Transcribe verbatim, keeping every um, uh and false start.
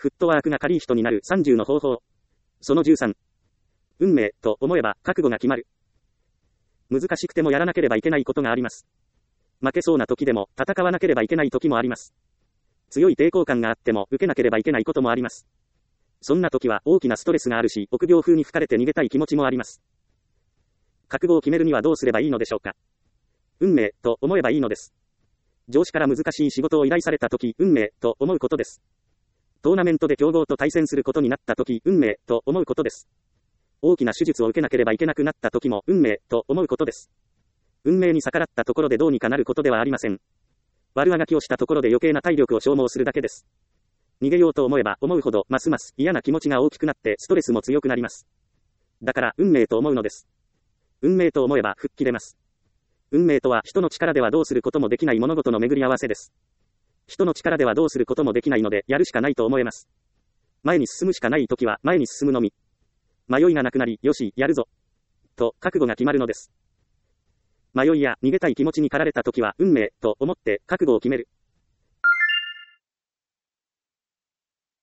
フットワークが軽い人になるさんじゅうの方法。そのじゅうさん。運命と思えば覚悟が決まる。難しくてもやらなければいけないことがあります。負けそうな時でも戦わなければいけない時もあります。強い抵抗感があっても受けなければいけないこともあります。そんな時は大きなストレスがあるし、臆病風に吹かれて逃げたい気持ちもあります。覚悟を決めるにはどうすればいいのでしょうか。運命と思えばいいのです。上司から難しい仕事を依頼された時、運命と思うことです。トーナメントで強豪と対戦することになった時、運命と思うことです。大きな手術を受けなければいけなくなった時も運命と思うことです。運命に逆らったところでどうにかなることではありません。悪あがきをしたところで余計な体力を消耗するだけです。逃げようと思えば思うほどますます嫌な気持ちが大きくなってストレスも強くなります。だから運命と思うのです。運命と思えば吹っ切れます。運命とは人の力ではどうすることもできない物事の巡り合わせです。人の力ではどうすることもできないのでやるしかないと思えます。前に進むしかないときは前に進むのみ。迷いがなくなり、よし、やるぞ。と覚悟が決まるのです。迷いや逃げたい気持ちに駆られたときは運命と思って覚悟を決める。